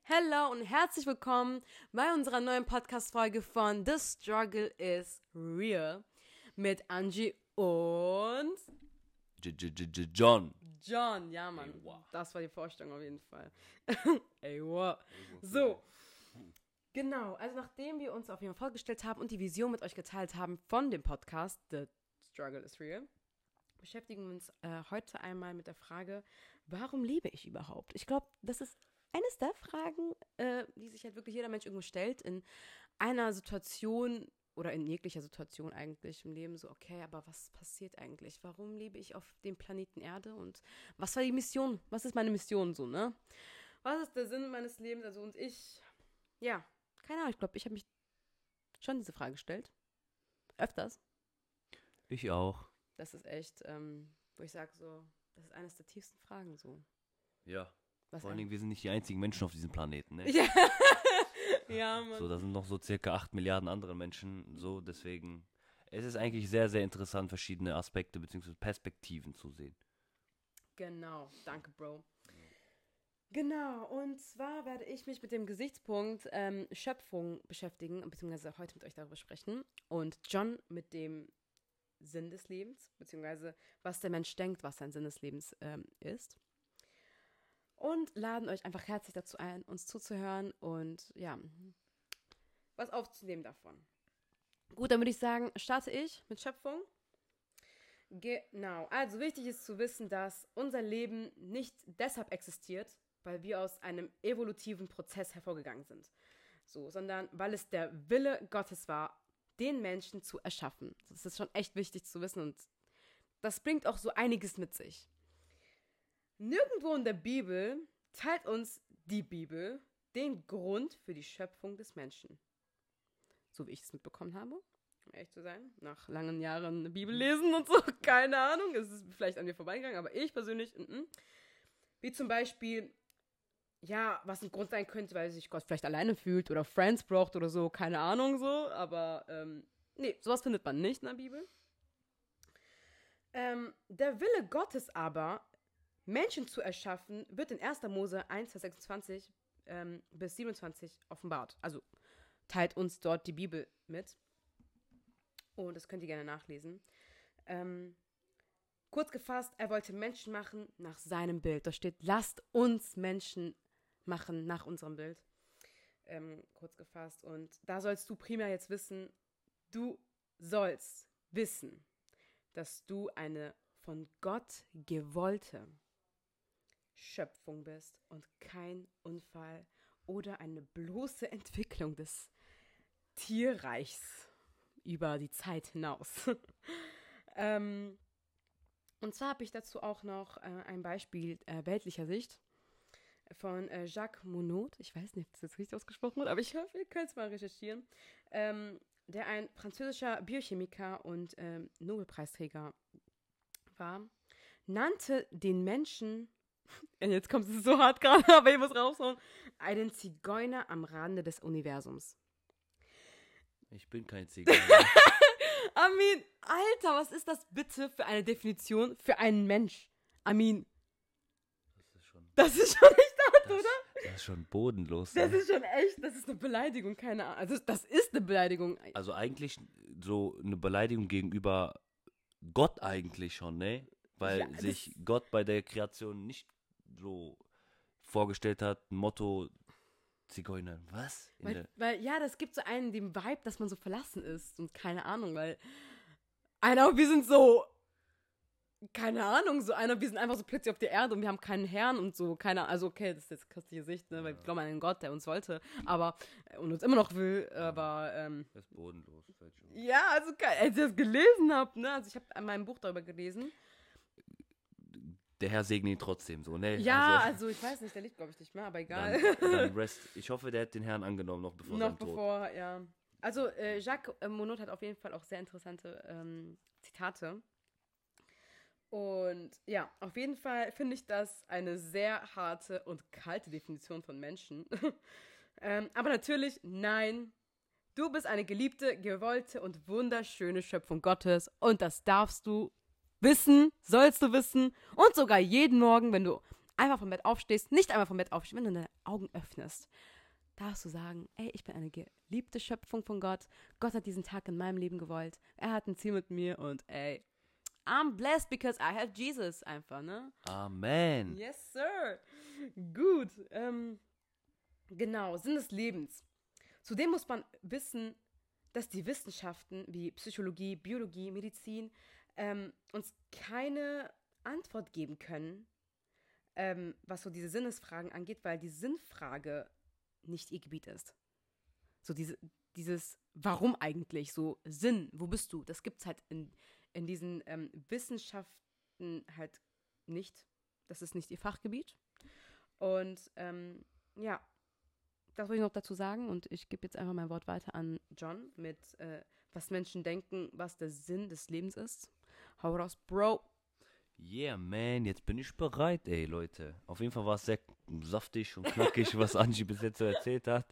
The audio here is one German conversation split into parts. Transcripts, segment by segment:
Hello und herzlich willkommen bei unserer neuen Podcast-Folge von The Struggle is Real mit Angie und John. John. Ja, Mann, Ey, wow. Das war die Vorstellung auf jeden Fall. Ey, wow. So, genau, also nachdem wir uns auf jeden Fall vorgestellt haben und die Vision mit euch geteilt haben von dem Podcast The Struggle is Real, beschäftigen wir uns heute einmal mit der Frage, warum lebe ich überhaupt? Ich glaube, das ist eines der Fragen, die sich halt wirklich jeder Mensch irgendwo stellt in einer Situation oder in jeglicher Situation eigentlich im Leben. So, okay, aber was passiert eigentlich? Warum lebe ich auf dem Planeten Erde? Und was war die Mission? Was ist meine Mission so, ne? Was ist der Sinn meines Lebens? Also und ich, ja, keine Ahnung, ich glaube, ich habe mich schon diese Frage gestellt. Öfters. Ich auch. Das ist echt, wo ich sage so, das ist eines der tiefsten Fragen so. Ja. Was Vor allen Dingen, wir sind nicht die einzigen Menschen auf diesem Planeten, ne? Ja. Ja, Mann. So, da sind noch so circa 8 Milliarden andere Menschen, so, deswegen, es ist eigentlich sehr, sehr interessant, verschiedene Aspekte bzw. Perspektiven zu sehen. Genau, danke, Bro. Genau, und zwar werde ich mich mit dem Gesichtspunkt Schöpfung beschäftigen, beziehungsweise heute mit euch darüber sprechen und John mit dem Sinn des Lebens, beziehungsweise was der Mensch denkt, was sein Sinn des Lebens ist. Und laden euch einfach herzlich dazu ein, uns zuzuhören und ja, was aufzunehmen davon. Gut, dann würde ich sagen, starte ich mit Schöpfung. Genau, also wichtig ist zu wissen, dass unser Leben nicht deshalb existiert, weil wir aus einem evolutiven Prozess hervorgegangen sind, so, sondern weil es der Wille Gottes war, den Menschen zu erschaffen. Das ist schon echt wichtig zu wissen und das bringt auch so einiges mit sich. Nirgendwo in der Bibel teilt uns die Bibel den Grund für die Schöpfung des Menschen. So wie ich es mitbekommen habe, um ehrlich zu sein. Nach langen Jahren Bibel lesen und so, keine Ahnung. Es ist vielleicht an mir vorbeigegangen, aber ich persönlich, Wie zum Beispiel, ja, was ein Grund sein könnte, weil sich Gott vielleicht alleine fühlt oder Friends braucht oder so, keine Ahnung so. Aber, nee, sowas findet man nicht in der Bibel. Der Wille Gottes aber, Menschen zu erschaffen, wird in 1. Mose 1, Vers 26 bis 27 offenbart. Also teilt uns dort die Bibel mit. Und das könnt ihr gerne nachlesen. Kurz gefasst, er wollte Menschen machen nach seinem Bild. Da steht, lasst uns Menschen machen nach unserem Bild. Kurz gefasst. Und da sollst du primär jetzt wissen, du sollst wissen, dass du eine von Gott gewollte Schöpfung bist und kein Unfall oder eine bloße Entwicklung des Tierreichs über die Zeit hinaus. Und zwar habe ich dazu auch noch ein Beispiel weltlicher Sicht von Jacques Monod. Ich weiß nicht, ob das jetzt richtig ausgesprochen wird, aber ich hoffe, ihr könnt es mal recherchieren. Der ein französischer Biochemiker und Nobelpreisträger war, nannte den Menschen, jetzt kommt es so hart gerade, aber ich muss raushauen, einen Zigeuner am Rande des Universums. Ich bin kein Zigeuner. Amin, Alter, was ist das bitte für eine Definition für einen Mensch? Amin, das ist schon echt hart, oder? Das ist schon bodenlos. Das ist schon echt, das ist eine Beleidigung, keine Ahnung. Also das ist eine Beleidigung. Also eigentlich so eine Beleidigung gegenüber Gott eigentlich schon, ne? Weil Ja, sich Gott bei der Kreation nicht so vorgestellt hat, Motto Zigeuner, was? Weil, ja, das gibt so einen den Vibe, dass man so verlassen ist und keine Ahnung, weil wir sind so, keine Ahnung, wir sind einfach so plötzlich auf der Erde und wir haben keinen Herrn und so, keine Ahnung, also okay, das ist jetzt christliche Sicht, ne, weil wir glauben an einen Gott, der uns wollte, aber, und uns immer noch will, aber, Das ist bodenlos. ja, also, als ich das gelesen habe, ne, also ich habe an meinem Buch darüber gelesen. Der Herr segne ihn trotzdem so, ne? Ja, also ich weiß nicht, der liegt, glaube ich, nicht mehr, aber egal. Dann rest. Ich hoffe, der hat den Herrn angenommen, noch bevor sein Tod. Ja. Also Jacques Monod hat auf jeden Fall auch sehr interessante Zitate. Und ja, auf jeden Fall finde ich das eine sehr harte und kalte Definition von Menschen. Aber natürlich, nein, du bist eine geliebte, gewollte und wunderschöne Schöpfung Gottes und das darfst du wissen, sollst du wissen und sogar jeden Morgen, wenn du einfach vom Bett aufstehst, nicht einmal vom Bett aufstehst, wenn du deine Augen öffnest, darfst du sagen, ey, ich bin eine geliebte Schöpfung von Gott. Gott hat diesen Tag in meinem Leben gewollt. Er hat ein Ziel mit mir und ey, I'm blessed because I have Jesus einfach, ne? Amen. Yes, sir. Gut. Genau, Sinn des Lebens. Zudem muss man wissen, dass die Wissenschaften wie Psychologie, Biologie, Medizin uns keine Antwort geben können, was so diese Sinnesfragen angeht, weil die Sinnfrage nicht ihr Gebiet ist. So dieses Warum eigentlich, so Sinn, wo bist du? Das gibt es halt in diesen Wissenschaften halt nicht. Das ist nicht ihr Fachgebiet. Und ja, das wollte ich noch dazu sagen und ich gebe jetzt einfach mein Wort weiter an John mit was Menschen denken, was der Sinn des Lebens ist. Hau raus, Bro. Yeah, man, jetzt bin ich bereit, ey, Leute. Auf jeden Fall war es sehr saftig und knackig, was Angie bis jetzt so erzählt hat.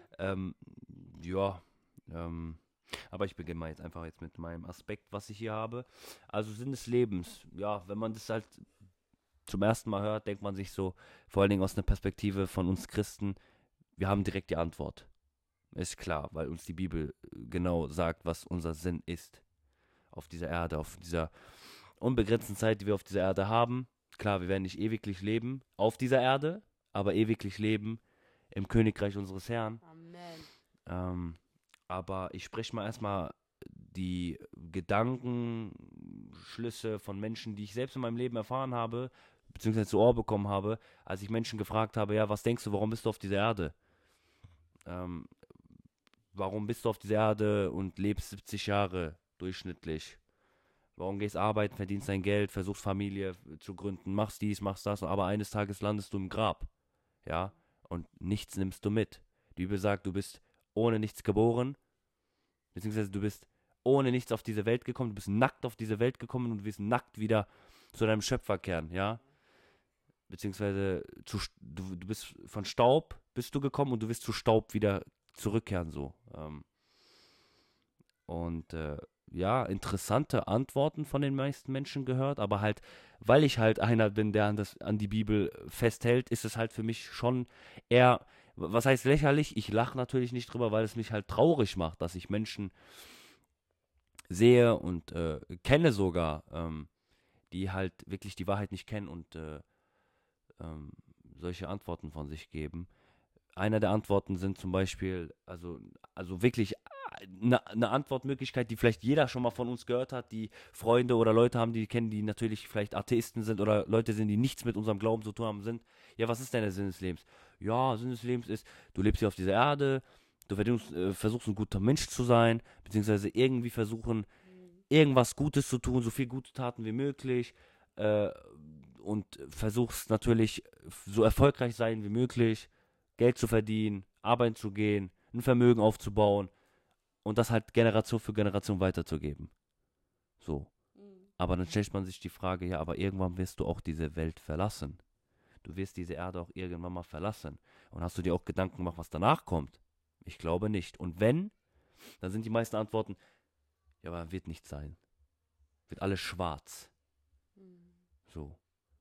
Aber ich beginne mal jetzt einfach mit meinem Aspekt, was ich hier habe. Also Sinn des Lebens. Ja, wenn man das halt zum ersten Mal hört, denkt man sich so, vor allen Dingen aus einer Perspektive von uns Christen, wir haben direkt die Antwort. Ist klar, weil uns die Bibel genau sagt, was unser Sinn ist. Auf dieser Erde, auf dieser unbegrenzten Zeit, die wir auf dieser Erde haben. Klar, wir werden nicht ewiglich leben auf dieser Erde, aber ewiglich leben im Königreich unseres Herrn. Amen. Aber ich spreche mal erstmal die Gedankenschlüsse von Menschen, die ich selbst in meinem Leben erfahren habe, beziehungsweise zu Ohr bekommen habe, als ich Menschen gefragt habe, ja, was denkst du, warum bist du auf dieser Erde? Warum bist du auf dieser Erde und lebst 70 Jahre durchschnittlich? Warum gehst arbeiten, verdienst dein Geld, versuchst Familie zu gründen, machst dies, machst das, aber eines Tages landest du im Grab, ja, und nichts nimmst du mit. Die Bibel sagt, du bist ohne nichts geboren, beziehungsweise du bist ohne nichts auf diese Welt gekommen, du bist nackt auf diese Welt gekommen und du wirst nackt wieder zu deinem Schöpfer kehren, ja, beziehungsweise du bist von Staub bist du gekommen und du wirst zu Staub wieder zurückkehren, so. Ja, interessante Antworten von den meisten Menschen gehört, aber halt, weil ich halt einer bin, der an die Bibel festhält, ist es halt für mich schon eher, was heißt lächerlich? Ich lache natürlich nicht drüber, weil es mich halt traurig macht, dass ich Menschen sehe und kenne sogar, die halt wirklich die Wahrheit nicht kennen und solche Antworten von sich geben. Einer der Antworten sind zum Beispiel, also wirklich eine Antwortmöglichkeit, die vielleicht jeder schon mal von uns gehört hat, die Freunde oder Leute haben, die kennen, die natürlich vielleicht Atheisten sind oder Leute sind, die nichts mit unserem Glauben zu tun haben, sind, ja, was ist denn der Sinn des Lebens? Ja, Sinn des Lebens ist, du lebst hier auf dieser Erde, du versuchst ein guter Mensch zu sein, beziehungsweise irgendwie versuchen, irgendwas Gutes zu tun, so viel gute Taten wie möglich, und versuchst natürlich so erfolgreich sein wie möglich, Geld zu verdienen, arbeiten zu gehen, ein Vermögen aufzubauen und das halt Generation für Generation weiterzugeben. So. Aber dann stellt man sich die Frage, ja, aber irgendwann wirst du auch diese Welt verlassen. Du wirst diese Erde auch irgendwann mal verlassen. Und hast du dir auch Gedanken gemacht, was danach kommt? Ich glaube nicht. Und wenn, dann sind die meisten Antworten, ja, aber wird nicht sein. Wird alles schwarz. So.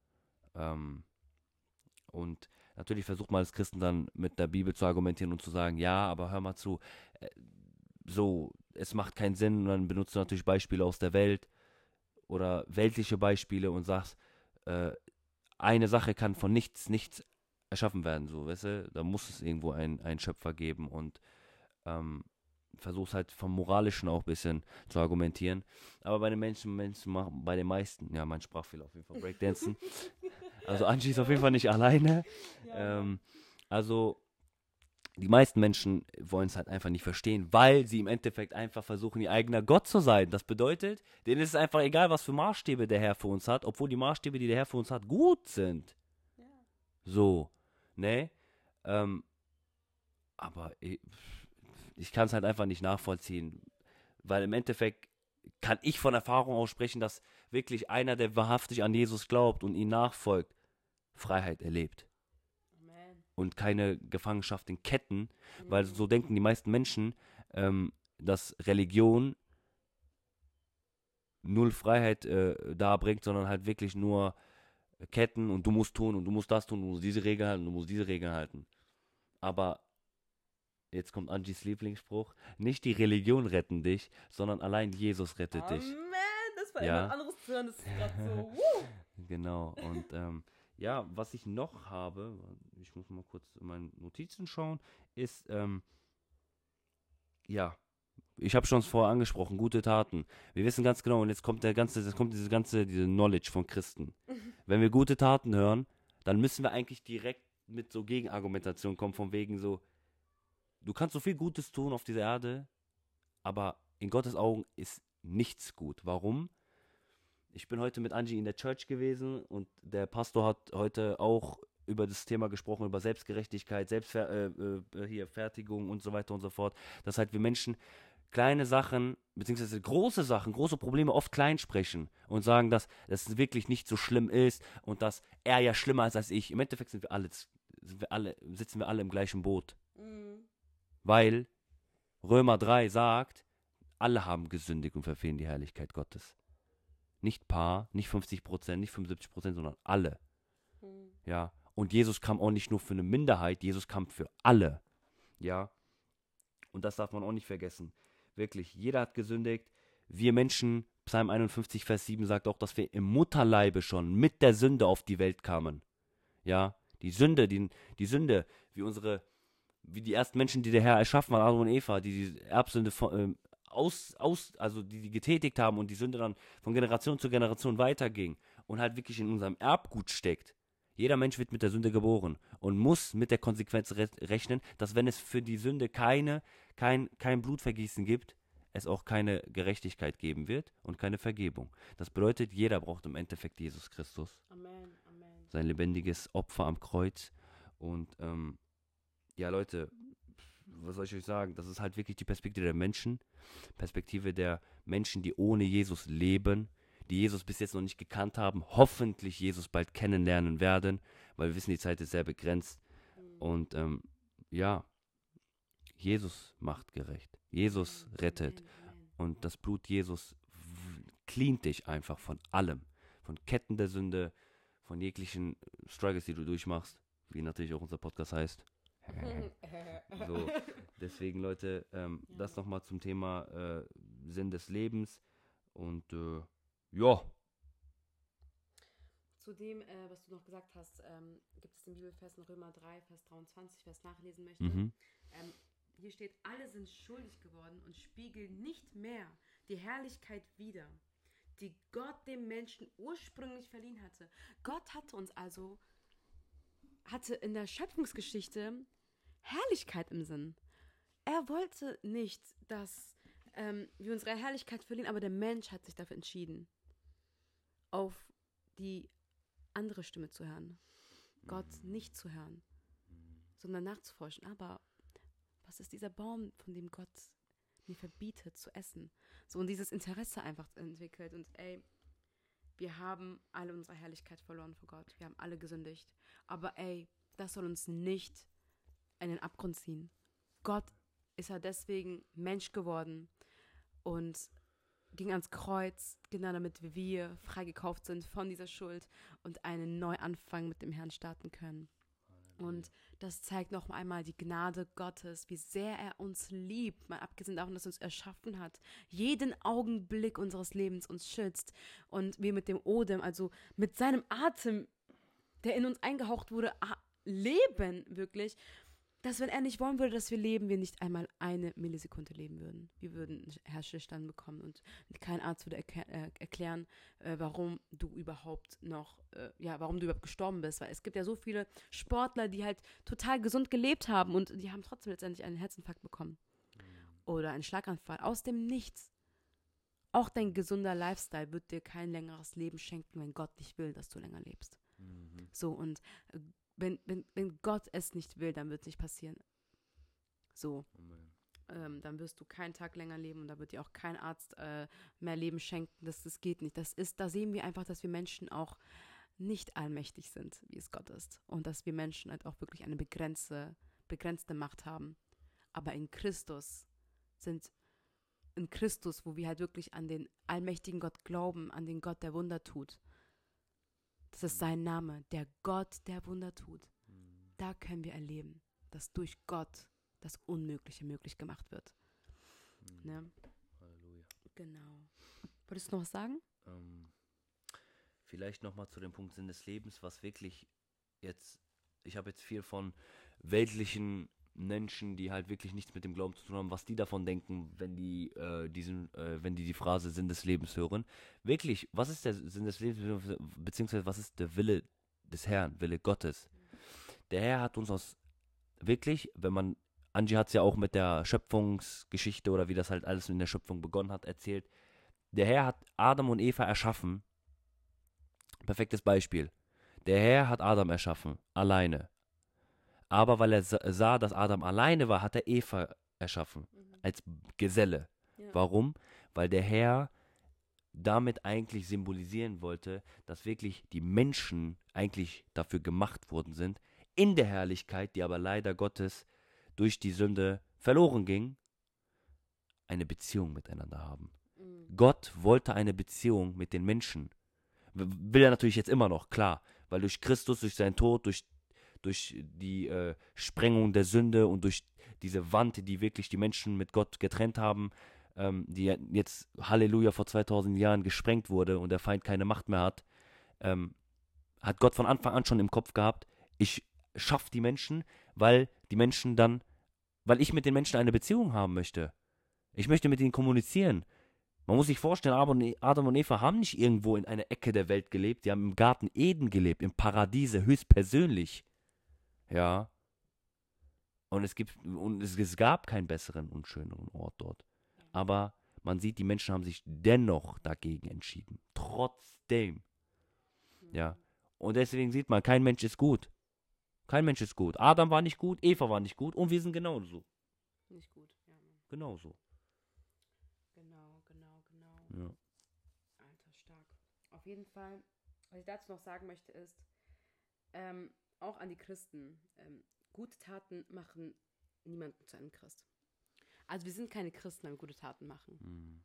Und natürlich versucht man als Christen dann mit der Bibel zu argumentieren und zu sagen, ja, aber hör mal zu, so, es macht keinen Sinn und dann benutzt du natürlich Beispiele aus der Welt oder weltliche Beispiele und sagst, eine Sache kann von nichts erschaffen werden, so, weißt du, da muss es irgendwo einen Schöpfer geben und versuchst halt vom Moralischen auch ein bisschen zu argumentieren, aber bei den bei den meisten, ja, mein Sprachfehler auf jeden Fall, Breakdancen, also Angie ist auf jeden Fall nicht alleine, also die meisten Menschen wollen es halt einfach nicht verstehen, weil sie im Endeffekt einfach versuchen, ihr eigener Gott zu sein. Das bedeutet, denen ist es einfach egal, was für Maßstäbe der Herr für uns hat, obwohl die Maßstäbe, die der Herr für uns hat, gut sind. Ja. So, ne? Aber ich kann es halt einfach nicht nachvollziehen, weil im Endeffekt kann ich von Erfahrung aussprechen, dass wirklich einer, der wahrhaftig an Jesus glaubt und ihn nachfolgt, Freiheit erlebt. Und keine Gefangenschaft in Ketten, weil so denken die meisten Menschen, dass Religion null Freiheit darbringt, sondern halt wirklich nur Ketten und du musst tun und du musst das tun, du musst diese Regel halten, du musst diese Regel halten. Aber jetzt kommt Angis Lieblingsspruch, nicht die Religion retten dich, sondern allein Jesus rettet dich. Amen, das war Ja. immer anderes zu hören, das ist gerade so, wuh. Genau, und ja, was ich noch habe, ich muss mal kurz in meine Notizen schauen, ist, ja, ich habe schon es vorher angesprochen, gute Taten. Wir wissen ganz genau, und jetzt kommt diese Knowledge von Christen. Wenn wir gute Taten hören, dann müssen wir eigentlich direkt mit so Gegenargumentation kommen, von wegen so, du kannst so viel Gutes tun auf dieser Erde, aber in Gottes Augen ist nichts gut. Warum? Ich bin heute mit Angie in der Church gewesen und der Pastor hat heute auch über das Thema gesprochen, über Selbstgerechtigkeit, Fertigung und so weiter und so fort. Dass halt wir Menschen kleine Sachen, beziehungsweise große Sachen, große Probleme oft klein sprechen und sagen, dass es wirklich nicht so schlimm ist und dass er ja schlimmer ist als ich. Im Endeffekt sitzen wir alle im gleichen Boot. Mhm. Weil Römer 3 sagt, alle haben gesündigt und verfehlen die Herrlichkeit Gottes. Nicht paar, nicht 50%, nicht 75%, sondern alle. Mhm. Ja. Und Jesus kam auch nicht nur für eine Minderheit, Jesus kam für alle. Ja. Und das darf man auch nicht vergessen. Wirklich, jeder hat gesündigt. Wir Menschen, Psalm 51, Vers 7 sagt auch, dass wir im Mutterleibe schon mit der Sünde auf die Welt kamen. Ja. Die Sünde, wie die ersten Menschen, die der Herr erschaffen hat, Adam und Eva, die Erbsünde die getätigt haben und die Sünde dann von Generation zu Generation weiterging und halt wirklich in unserem Erbgut steckt. Jeder Mensch wird mit der Sünde geboren und muss mit der Konsequenz rechnen, dass wenn es für die Sünde kein Blutvergießen gibt, es auch keine Gerechtigkeit geben wird und keine Vergebung. Das bedeutet, jeder braucht im Endeffekt Jesus Christus. Amen, Amen. Sein lebendiges Opfer am Kreuz. Und ja, Leute, was soll ich euch sagen? Das ist halt wirklich die Perspektive der Menschen. Perspektive der Menschen, die ohne Jesus leben, die Jesus bis jetzt noch nicht gekannt haben, hoffentlich Jesus bald kennenlernen werden, weil wir wissen, die Zeit ist sehr begrenzt. Und ja, Jesus macht gerecht. Jesus rettet. Amen. Und das Blut Jesus cleant dich einfach von allem. Von Ketten der Sünde, von jeglichen Struggles, die du durchmachst, wie natürlich auch unser Podcast heißt. So, deswegen, Leute, das nochmal zum Thema Sinn des Lebens. Und ja. Zu dem, was du noch gesagt hast, gibt es den Bibelvers in Römer 3, Vers 23, wer es nachlesen möchte. Mhm. Hier steht, alle sind schuldig geworden und spiegeln nicht mehr die Herrlichkeit wider, die Gott dem Menschen ursprünglich verliehen hatte. Gott hatte in der Schöpfungsgeschichte Herrlichkeit im Sinn. Er wollte nicht, dass wir unsere Herrlichkeit verlieren, aber der Mensch hat sich dafür entschieden, auf die andere Stimme zu hören. Gott nicht zu hören, sondern nachzuforschen. Aber was ist dieser Baum, von dem Gott mir verbietet zu essen? So, und dieses Interesse einfach entwickelt. Und wir haben alle unsere Herrlichkeit verloren vor Gott. Wir haben alle gesündigt. Aber das soll uns nicht in den Abgrund ziehen. Gott ist ja deswegen Mensch geworden und ging ans Kreuz, genau damit wir freigekauft sind von dieser Schuld und einen Neuanfang mit dem Herrn starten können. Und das zeigt noch einmal die Gnade Gottes, wie sehr er uns liebt, mal abgesehen davon, dass er uns erschaffen hat, jeden Augenblick unseres Lebens uns schützt und wir mit dem Odem, also mit seinem Atem, der in uns eingehaucht wurde, leben wirklich, dass wenn er nicht wollen würde, dass wir leben, wir nicht einmal eine Millisekunde leben würden. Wir würden einen Herzstillstand bekommen und kein Arzt würde erklären, warum du überhaupt gestorben bist. Weil es gibt ja so viele Sportler, die halt total gesund gelebt haben und die haben trotzdem letztendlich einen Herzinfarkt bekommen. Oder einen Schlaganfall. Aus dem Nichts. Auch dein gesunder Lifestyle wird dir kein längeres Leben schenken, wenn Gott nicht will, dass du länger lebst. So, und wenn Gott es nicht will, dann wird es nicht passieren. So. Dann wirst du keinen Tag länger leben und da wird dir auch kein Arzt mehr Leben schenken. Das geht nicht. Da sehen wir einfach, dass wir Menschen auch nicht allmächtig sind, wie es Gott ist. Und dass wir Menschen halt auch wirklich eine begrenzte Macht haben. Aber in Christus, wo wir halt wirklich an den allmächtigen Gott glauben, an den Gott, der Wunder tut, Das ist sein Name, der Gott, der Wunder tut. Da können wir erleben, dass durch Gott das Unmögliche möglich gemacht wird. Ne? Halleluja. Genau. Wolltest du noch was sagen? Vielleicht nochmal zu dem Punkt Sinn des Lebens, was wirklich jetzt, ich habe jetzt viel von weltlichen Menschen, die halt wirklich nichts mit dem Glauben zu tun haben, was die davon denken, wenn die die Phrase Sinn des Lebens hören. Wirklich, was ist der Sinn des Lebens, beziehungsweise was ist der Wille des Herrn, Wille Gottes? Der Herr hat uns wirklich, Angie hat es ja auch mit der Schöpfungsgeschichte oder wie das halt alles in der Schöpfung begonnen hat, erzählt. Der Herr hat Adam und Eva erschaffen. Perfektes Beispiel. Der Herr hat Adam erschaffen, alleine. Aber weil er sah, dass Adam alleine war, hat er Eva erschaffen, als Geselle. Ja. Warum? Weil der Herr damit eigentlich symbolisieren wollte, dass wirklich die Menschen eigentlich dafür gemacht worden sind, in der Herrlichkeit, die aber leider Gottes durch die Sünde verloren ging, eine Beziehung miteinander haben. Gott wollte eine Beziehung mit den Menschen. Will er natürlich jetzt immer noch, klar, weil durch Christus, durch seinen Tod, durch die Sprengung der Sünde und durch diese Wand, die wirklich die Menschen mit Gott getrennt haben, die jetzt, Halleluja, vor 2000 Jahren gesprengt wurde und der Feind keine Macht mehr hat, hat Gott von Anfang an schon im Kopf gehabt, ich schaffe die Menschen, weil ich mit den Menschen eine Beziehung haben möchte. Ich möchte mit ihnen kommunizieren. Man muss sich vorstellen, Adam und Eva haben nicht irgendwo in einer Ecke der Welt gelebt, die haben im Garten Eden gelebt, im Paradiese, höchstpersönlich. Ja. Und es gab keinen besseren und schöneren Ort dort. Aber man sieht, die Menschen haben sich dennoch dagegen entschieden. Trotzdem. Ja. Und deswegen sieht man, kein Mensch ist gut. Kein Mensch ist gut. Adam war nicht gut, Eva war nicht gut und wir sind genauso. Nicht gut, ja. Genauso. Genau. Ja. Alter, stark. Auf jeden Fall, was ich dazu noch sagen möchte, ist, auch an die Christen, gute Taten machen niemanden zu einem Christ. Also wir sind keine Christen, wenn wir gute Taten machen.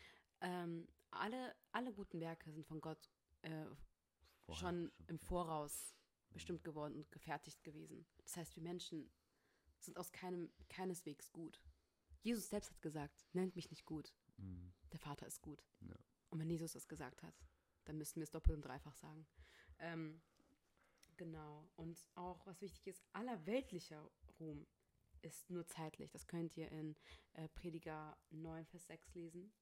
Alle guten Werke sind von Gott schon im Voraus bestimmt geworden und gefertigt gewesen. Das heißt, wir Menschen sind keineswegs gut. Jesus selbst hat gesagt, nennt mich nicht gut. Der Vater ist gut. Ja. Und wenn Jesus das gesagt hat, dann müssen wir es doppelt und dreifach sagen. Genau. Und auch, was wichtig ist, aller weltlicher Ruhm ist nur zeitlich. Das könnt ihr in Prediger 9, Vers 6 lesen.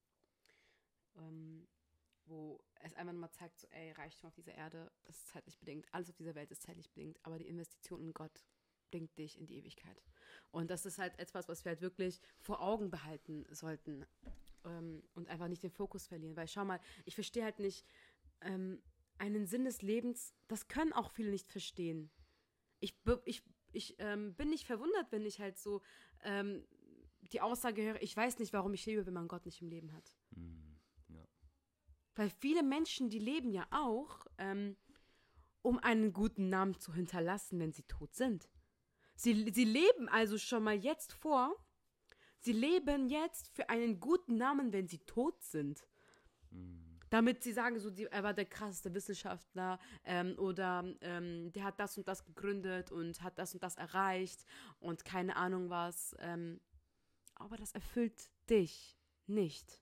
Wo es einfach nochmal zeigt, so, Reichtum auf dieser Erde ist zeitlich bedingt. Alles auf dieser Welt ist zeitlich bedingt. Aber die Investition in Gott bringt dich in die Ewigkeit. Und das ist halt etwas, was wir halt wirklich vor Augen behalten sollten. Und einfach nicht den Fokus verlieren. Weil schau mal, ich verstehe halt nicht einen Sinn des Lebens, das können auch viele nicht verstehen. Ich bin nicht verwundert, wenn ich halt so die Aussage höre, ich weiß nicht, warum ich lebe, wenn man Gott nicht im Leben hat. Ja. Weil viele Menschen, die leben ja auch, um einen guten Namen zu hinterlassen, wenn sie tot sind. Sie leben also schon mal jetzt vor, sie leben jetzt für einen guten Namen, wenn sie tot sind. Damit sie sagen, so, er war der krasseste Wissenschaftler oder der hat das und das gegründet und hat das und das erreicht und keine Ahnung was. Aber das erfüllt dich nicht.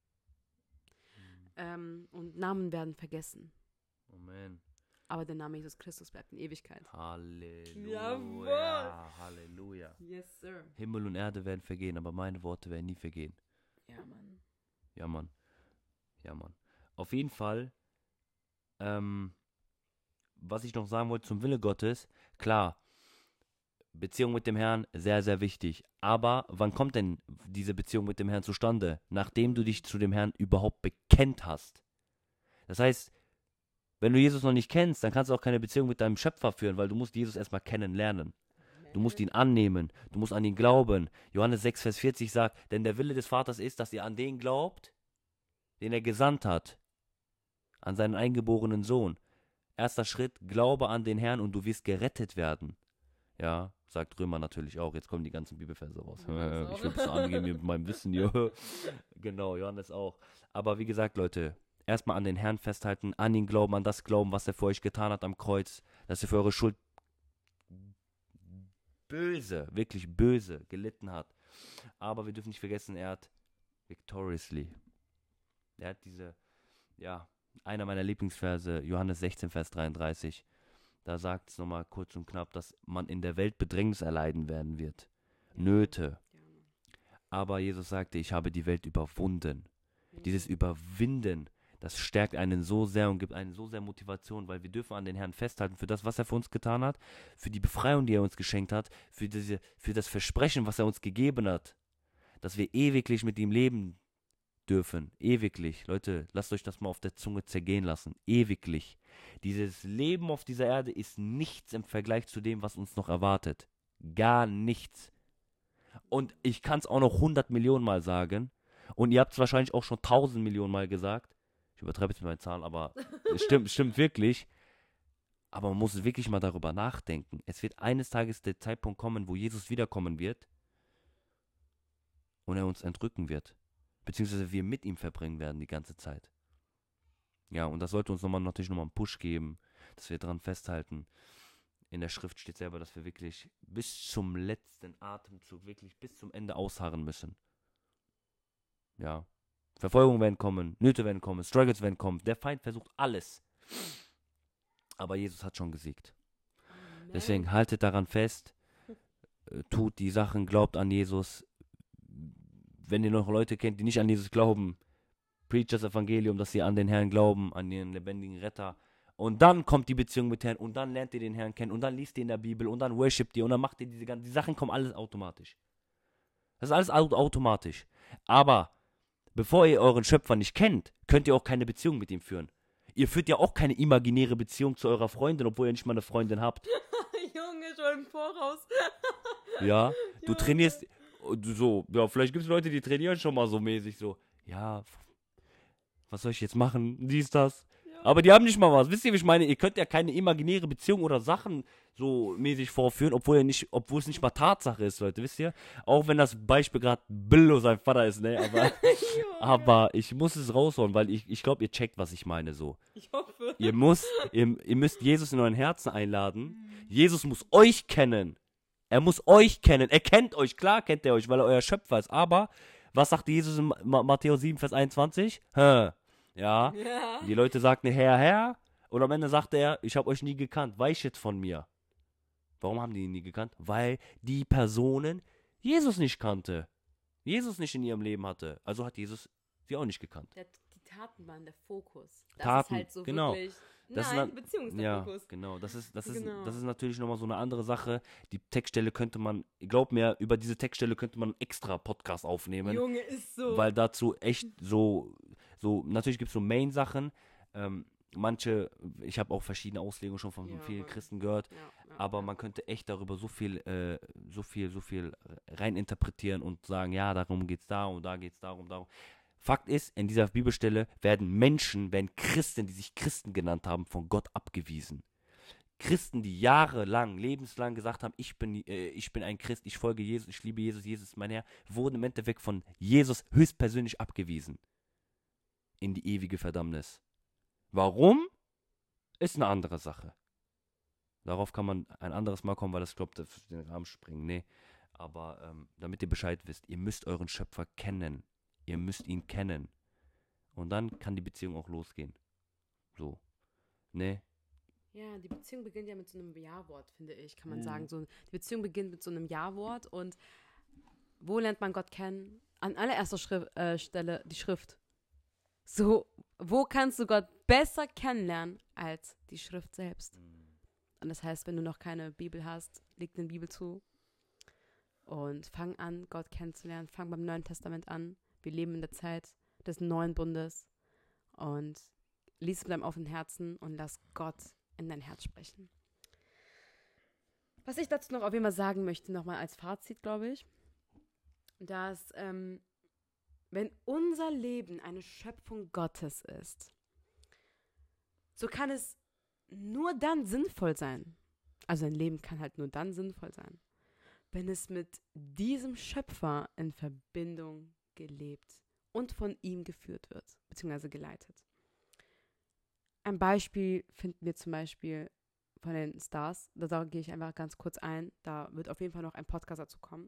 Und Namen werden vergessen. Amen. Aber der Name Jesus Christus bleibt in Ewigkeit. Halleluja. Jawohl. Halleluja. Yes, sir. Himmel und Erde werden vergehen, aber meine Worte werden nie vergehen. Ja, Mann. Ja, Mann. Ja, Mann. Auf jeden Fall, was ich noch sagen wollte zum Wille Gottes, klar, Beziehung mit dem Herrn, sehr, sehr wichtig. Aber wann kommt denn diese Beziehung mit dem Herrn zustande? Nachdem du dich zu dem Herrn überhaupt bekennt hast. Das heißt, wenn du Jesus noch nicht kennst, dann kannst du auch keine Beziehung mit deinem Schöpfer führen, weil du musst Jesus erstmal kennenlernen. Du musst ihn annehmen, du musst an ihn glauben. Johannes 6, Vers 40 sagt, denn der Wille des Vaters ist, dass ihr an den glaubt, den er gesandt hat, an seinen eingeborenen Sohn. Erster Schritt, glaube an den Herrn und du wirst gerettet werden. Ja, sagt Römer natürlich auch. Jetzt kommen die ganzen Bibelverse raus. Ich will ein bisschen angeben mit meinem Wissen hier. Genau, Johannes auch. Aber wie gesagt, Leute, erstmal an den Herrn festhalten, an ihn glauben, an das glauben, was er für euch getan hat am Kreuz, dass er für eure Schuld böse, wirklich böse gelitten hat. Aber wir dürfen nicht vergessen, er hat victoriously. Er hat einer meiner Lieblingsverse, Johannes 16, Vers 33. Da sagt es nochmal kurz und knapp, dass man in der Welt Bedrängnis erleiden werden wird. Nöte. Aber Jesus sagte, ich habe die Welt überwunden. Dieses Überwinden, das stärkt einen so sehr und gibt einen so sehr Motivation, weil wir dürfen an den Herrn festhalten für das, was er für uns getan hat, für die Befreiung, die er uns geschenkt hat, für das Versprechen, was er uns gegeben hat, dass wir ewiglich mit ihm leben dürfen. Ewiglich. Leute, lasst euch das mal auf der Zunge zergehen lassen. Ewiglich. Dieses Leben auf dieser Erde ist nichts im Vergleich zu dem, was uns noch erwartet. Gar nichts. Und ich kann es auch noch 100 Millionen Mal sagen. Und ihr habt es wahrscheinlich auch schon 1000 Millionen Mal gesagt. Ich übertreibe jetzt mit meinen Zahlen, aber es stimmt wirklich. Aber man muss wirklich mal darüber nachdenken. Es wird eines Tages der Zeitpunkt kommen, wo Jesus wiederkommen wird und er uns entrücken wird. Beziehungsweise wir mit ihm verbringen werden die ganze Zeit. Ja, und das sollte uns natürlich nochmal einen Push geben, dass wir daran festhalten. In der Schrift steht selber, dass wir wirklich bis zum letzten Atemzug, wirklich bis zum Ende ausharren müssen. Ja. Verfolgungen werden kommen, Nöte werden kommen, Struggles werden kommen. Der Feind versucht alles. Aber Jesus hat schon gesiegt. Deswegen haltet daran fest, tut die Sachen, glaubt an Jesus. Wenn ihr noch Leute kennt, die nicht an Jesus glauben, preach das Evangelium, dass sie an den Herrn glauben, an den lebendigen Retter. Und dann kommt die Beziehung mit Herrn und dann lernt ihr den Herrn kennen und dann liest ihr in der Bibel und dann worshipt ihr und dann macht ihr die Sachen kommen alles automatisch. Das ist alles automatisch. Aber bevor ihr euren Schöpfer nicht kennt, könnt ihr auch keine Beziehung mit ihm führen. Ihr führt ja auch keine imaginäre Beziehung zu eurer Freundin, obwohl ihr nicht mal eine Freundin habt. Junge, schon im Voraus. Ja, du trainierst so, ja, vielleicht gibt es Leute, die trainieren schon mal so mäßig so, ja, was soll ich jetzt machen, dies, das. Ja. Aber die haben nicht mal was, wisst ihr, wie ich meine, ihr könnt ja keine imaginäre Beziehung oder Sachen so mäßig vorführen, obwohl es nicht mal Tatsache ist, Leute, wisst ihr? Auch wenn das Beispiel gerade Billo sein Vater ist, ne, aber ich muss es rausholen, weil ich glaube, ihr checkt, was ich meine, so. Ich hoffe. Ihr müsst Jesus in euren Herzen einladen. Jesus muss euch kennen. Er muss euch kennen. Er kennt euch, klar kennt er euch, weil er euer Schöpfer ist. Aber, was sagt Jesus in Matthäus 7, Vers 21? Ja. Die Leute sagten, Herr. Und am Ende sagte er, ich habe euch nie gekannt. Weichet von mir. Warum haben die ihn nie gekannt? Weil die Personen Jesus nicht kannte. Jesus nicht in ihrem Leben hatte. Also hat Jesus sie auch nicht gekannt. Die Taten waren der Fokus. Das Taten, ist halt so genau. wirklich... Nein, die Beziehung ist der Fokus. Genau. Das ist natürlich nochmal so eine andere Sache. Die Textstelle könnte man, glaub mir, über diese Textstelle könnte man einen extra Podcast aufnehmen. Junge, ist so. Weil dazu echt so natürlich gibt es so Main-Sachen. Manche, ich habe auch verschiedene Auslegungen schon von vielen Christen gehört, aber man könnte echt darüber so viel rein interpretieren und sagen, ja, darum geht's da und da geht's darum. Fakt ist, in dieser Bibelstelle werden Christen, die sich Christen genannt haben, von Gott abgewiesen. Christen, die jahrelang, lebenslang gesagt haben, ich bin ein Christ, ich folge Jesus, ich liebe Jesus, Jesus ist mein Herr, wurden im Endeffekt von Jesus höchstpersönlich abgewiesen. In die ewige Verdammnis. Warum? Ist eine andere Sache. Darauf kann man ein anderes Mal kommen, weil das, glaube ich, den Rahmen springen. Nee, aber damit ihr Bescheid wisst, ihr müsst euren Schöpfer kennen. Ihr müsst ihn kennen. Und dann kann die Beziehung auch losgehen. So. Ne? Ja, die Beziehung beginnt ja mit so einem Ja-Wort, finde ich, kann man sagen. So, die Beziehung beginnt mit so einem Ja-Wort. Und wo lernt man Gott kennen? An allererster Stelle die Schrift. So, wo kannst du Gott besser kennenlernen als die Schrift selbst? Und das heißt, wenn du noch keine Bibel hast, leg eine Bibel zu und fang an, Gott kennenzulernen. Fang beim Neuen Testament an. Wir leben in der Zeit des neuen Bundes und lies mit deinem offenen Herzen und lass Gott in dein Herz sprechen. Was ich dazu noch auf jeden Fall sagen möchte, nochmal als Fazit, glaube ich, dass wenn unser Leben eine Schöpfung Gottes ist, so kann es nur dann sinnvoll sein. Also ein Leben kann halt nur dann sinnvoll sein, wenn es mit diesem Schöpfer in Verbindung gelebt und von ihm geführt wird, beziehungsweise geleitet. ein Beispiel finden wir zum Beispiel von den Stars. Da gehe ich einfach ganz kurz ein. Da wird auf jeden Fall noch ein Podcast dazu kommen.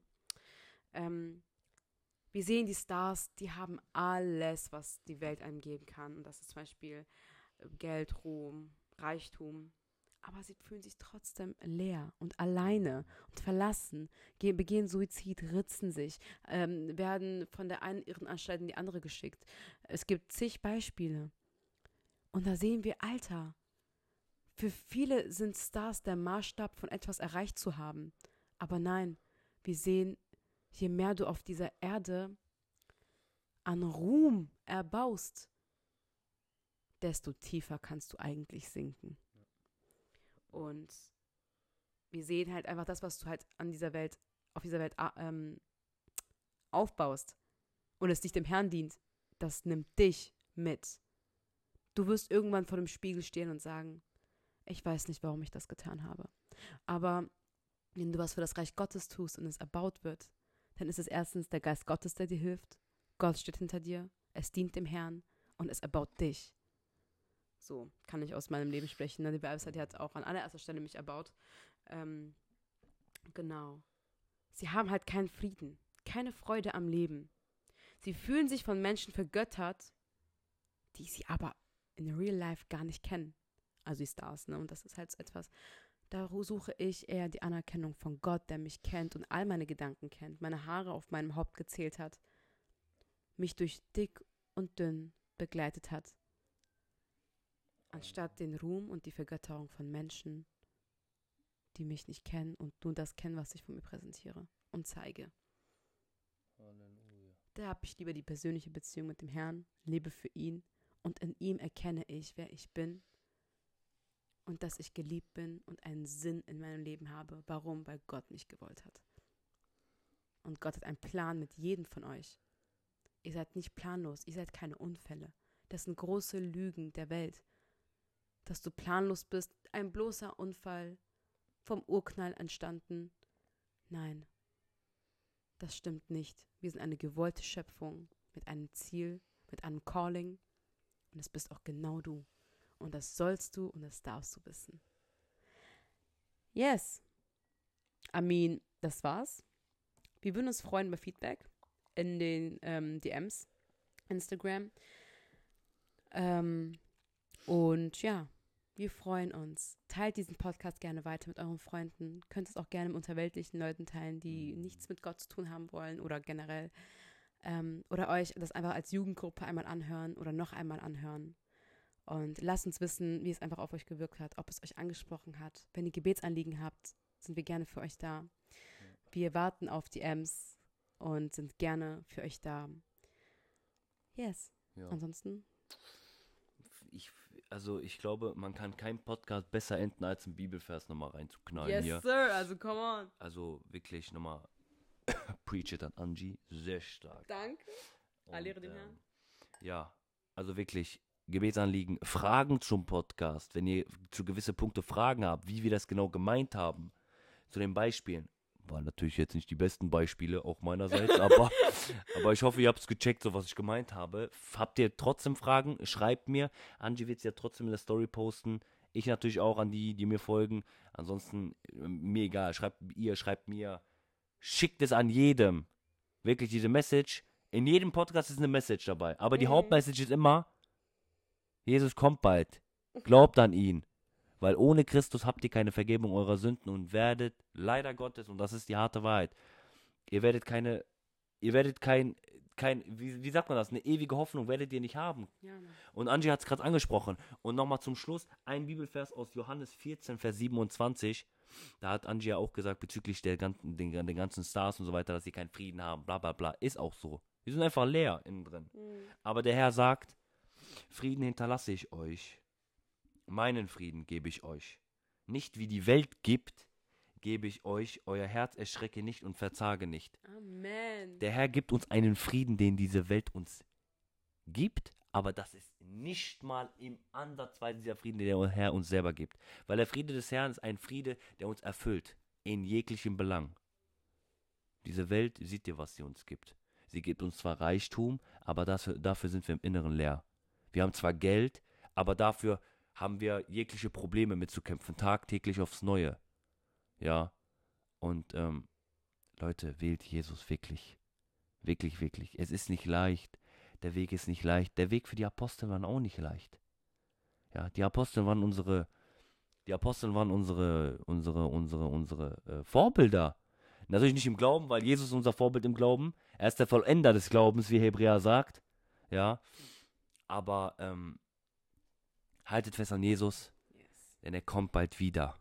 Wir sehen die Stars, die haben alles, was die Welt einem geben kann. Und das ist zum Beispiel Geld, Ruhm, Reichtum. Aber sie fühlen sich trotzdem leer und alleine und verlassen, begehen Suizid, ritzen sich, werden von der einen Irrenanstalt in die andere geschickt. Es gibt zig Beispiele. Und da sehen wir, Alter, für viele sind Stars der Maßstab von etwas erreicht zu haben. Aber nein, wir sehen, je mehr du auf dieser Erde an Ruhm erbaust, desto tiefer kannst du eigentlich sinken. Und wir sehen halt einfach das, was du halt auf dieser Welt aufbaust und es nicht dem Herrn dient, das nimmt dich mit. Du wirst irgendwann vor dem Spiegel stehen und sagen, ich weiß nicht, warum ich das getan habe. Aber wenn du was für das Reich Gottes tust und es erbaut wird, dann ist es erstens der Geist Gottes, der dir hilft. Gott steht hinter dir, es dient dem Herrn und es erbaut dich. So kann ich aus meinem Leben sprechen. Die Website hat auch an allererster Stelle mich erbaut. Genau. Sie haben halt keinen Frieden, keine Freude am Leben. Sie fühlen sich von Menschen vergöttert, die sie aber in real life gar nicht kennen. Also die Stars, ne? Und das ist halt etwas, da suche ich eher die Anerkennung von Gott, der mich kennt und all meine Gedanken kennt, meine Haare auf meinem Haupt gezählt hat, mich durch dick und dünn begleitet hat, anstatt den Ruhm und die Vergötterung von Menschen, die mich nicht kennen und nur das kennen, was ich von mir präsentiere und zeige. Halleluja. Da habe ich lieber die persönliche Beziehung mit dem Herrn, lebe für ihn und in ihm erkenne ich, wer ich bin und dass ich geliebt bin und einen Sinn in meinem Leben habe. Warum? Weil Gott mich gewollt hat. Und Gott hat einen Plan mit jedem von euch. Ihr seid nicht planlos, ihr seid keine Unfälle. Das sind große Lügen der Welt. Dass du planlos bist, ein bloßer Unfall, vom Urknall entstanden. Nein, das stimmt nicht. Wir sind eine gewollte Schöpfung mit einem Ziel, mit einem Calling. Und das bist auch genau du. Und das sollst du und das darfst du wissen. Yes. Das war's. Wir würden uns freuen über Feedback in den DMs, Instagram. Und ja, wir freuen uns. Teilt diesen Podcast gerne weiter mit euren Freunden. Könnt es auch gerne mit unterweltlichen Leuten teilen, die nichts mit Gott zu tun haben wollen oder generell. Oder euch das einfach als Jugendgruppe einmal anhören oder noch einmal anhören. Und lasst uns wissen, wie es einfach auf euch gewirkt hat, ob es euch angesprochen hat. Wenn ihr Gebetsanliegen habt, sind wir gerne für euch da. Wir warten auf die DMs und sind gerne für euch da. Yes. Ja. Ansonsten? Ich glaube, man kann keinen Podcast besser enden, als einen Bibelvers nochmal reinzuknallen. Yes, hier. Sir. Also, come on. Also, wirklich nochmal Preach it an Angie. Sehr stark. Danke. Alle Ehre dem Herrn. Ja, also wirklich Gebetsanliegen, Fragen zum Podcast, wenn ihr zu gewisse Punkte Fragen habt, wie wir das genau gemeint haben, zu den Beispielen. Waren natürlich jetzt nicht die besten Beispiele, auch meinerseits, aber ich hoffe, ihr habt es gecheckt, so was ich gemeint habe. Habt ihr trotzdem Fragen? Schreibt mir. Angie wird es ja trotzdem in der Story posten. Ich natürlich auch an die mir folgen. Ansonsten, mir egal. Schreibt mir. Schickt es an jedem. Wirklich diese Message. In jedem Podcast ist eine Message dabei. Aber die Hauptmessage ist immer, Jesus kommt bald. Glaubt an ihn. Weil ohne Christus habt ihr keine Vergebung eurer Sünden und werdet, leider Gottes, und das ist die harte Wahrheit, ihr werdet kein, wie sagt man das, eine ewige Hoffnung werdet ihr nicht haben. Ja, und Angie hat es gerade angesprochen. Und nochmal zum Schluss, ein Bibelvers aus Johannes 14, Vers 27, da hat Angie ja auch gesagt, bezüglich den ganzen Stars und so weiter, dass sie keinen Frieden haben, bla bla bla, ist auch so. Wir sind einfach leer innen drin. Aber der Herr sagt, Frieden hinterlasse ich euch. Meinen Frieden gebe ich euch. Nicht wie die Welt gibt, gebe ich euch. Euer Herz erschrecke nicht und verzage nicht. Amen. Der Herr gibt uns einen Frieden, den diese Welt uns gibt, aber das ist nicht mal im Ansatzweise dieser Frieden, den der Herr uns selber gibt. Weil der Friede des Herrn ist ein Friede, der uns erfüllt, in jeglichem Belang. Diese Welt, sieht ihr, was sie uns gibt. Sie gibt uns zwar Reichtum, aber dafür sind wir im Inneren leer. Wir haben zwar Geld, aber dafür haben wir jegliche Probleme mitzukämpfen, tagtäglich aufs Neue. Ja, und Leute, wählt Jesus wirklich. Wirklich, wirklich. Es ist nicht leicht. Der Weg ist nicht leicht. Der Weg für die Apostel war auch nicht leicht. Ja, die Apostel waren unsere Vorbilder. Natürlich nicht im Glauben, weil Jesus ist unser Vorbild im Glauben. Er ist der Vollender des Glaubens, wie Hebräer sagt. Ja, aber haltet fest an Jesus, Yes. denn er kommt bald wieder.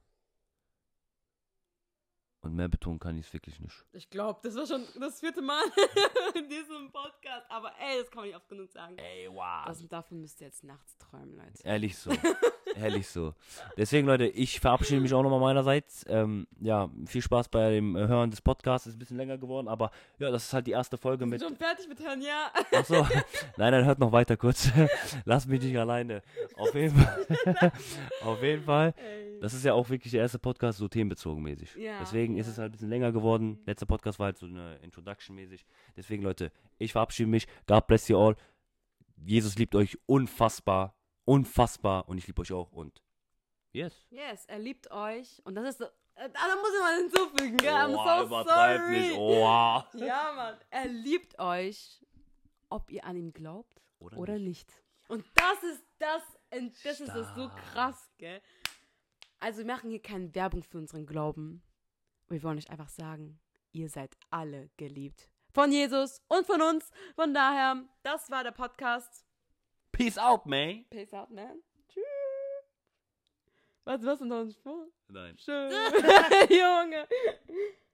Und mehr betonen kann ich es wirklich nicht. Ich glaube, das war schon das 4. Mal in diesem Podcast. Aber ey, das kann man nicht oft genug sagen. Ey, wow. Davon müsst ihr jetzt nachts träumen, Leute. Ehrlich so. Ehrlich so. Deswegen, Leute, ich verabschiede mich auch nochmal meinerseits. Ja, viel Spaß bei dem Hören des Podcasts. Ist ein bisschen länger geworden, aber ja, das ist halt die erste Folge mit. Schon fertig mit Hören, ja. Achso. Nein, hört noch weiter kurz. Lass mich nicht alleine. Auf jeden Fall. Auf jeden Fall. Ey. Das ist ja auch wirklich der erste Podcast so themenbezogen mäßig. Ja, Deswegen ist es halt ein bisschen länger geworden. Letzter Podcast war halt so eine Introduction mäßig. Deswegen, Leute, ich verabschiede mich. God bless you all. Jesus liebt euch unfassbar. Unfassbar. Und ich liebe euch auch. Und yes. Yes, er liebt euch. Und das ist so. Da muss ich mal hinzufügen, gell? I'm so übertreib sorry. nicht. Oha. Ja, Mann. Er liebt euch, ob ihr an ihn glaubt oder nicht. Und das ist das so krass, gell? Also wir machen hier keine Werbung für unseren Glauben. Wir wollen euch einfach sagen, ihr seid alle geliebt. Von Jesus und von uns. Von daher, das war der Podcast. Peace out, man. Peace out, man. Tschüss. Was denn noch nicht vor? Nein. Schön. Junge.